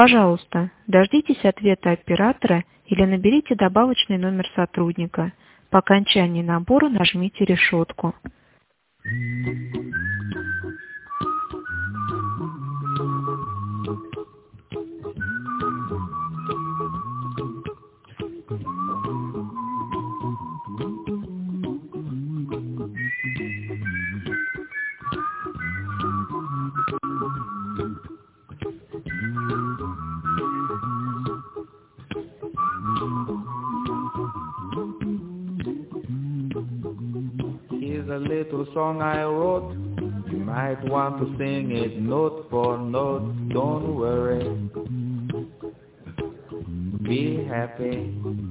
Пожалуйста, дождитесь ответа оператора или наберите добавочный номер сотрудника. По окончании набора нажмите решетку. Here's a little song I wrote. You might want to sing it note for note. Don't worry. Be happy.